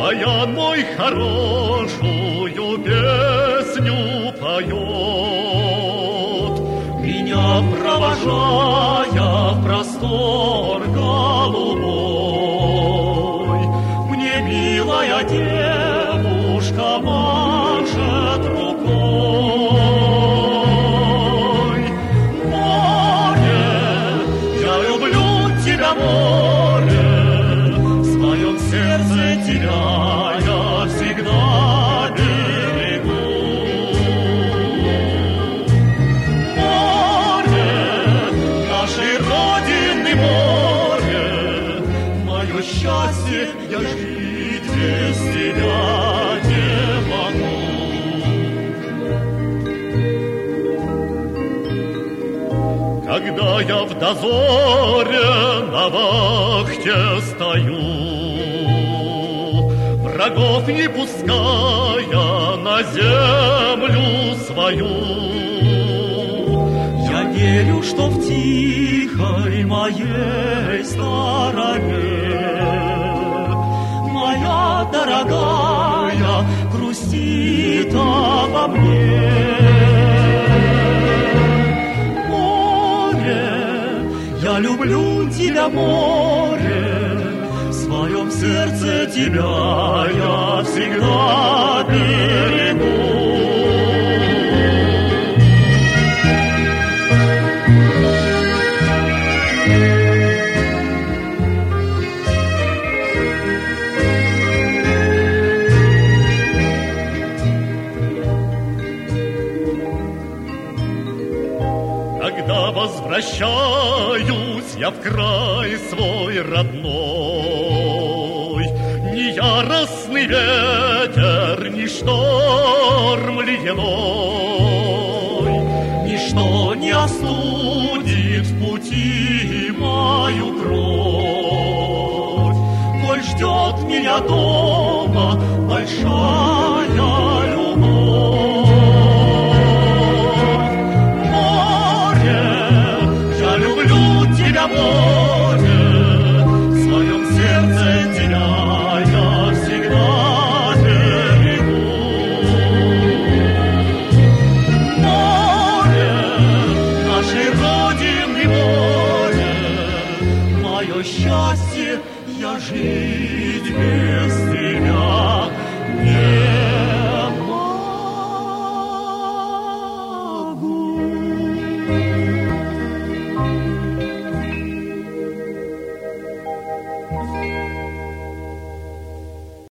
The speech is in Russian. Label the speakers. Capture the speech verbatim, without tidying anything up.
Speaker 1: баян мой хорошую песню поет, меня провожая в простор голубой. Мне милая девушка машет рукой. Море, я люблю тебя, море, в своем сердце тебя я всегда берегу. Море, нашей Родины море, мое счастье, я жить без тебя не могу. Когда я в дозоре на вахте стою, врагов не пуская на землю свою, я верю, что в тихой моей стороне моя дорогая грустит обо мне. Море, я люблю тебя, море, в своем сердце тебя я всегда берегу. Когда возвращаюсь я в край свой родной, ни яростный ветер, ни шторм ледяной, ничто не остудит в пути мою кровь. Коль ждет меня дома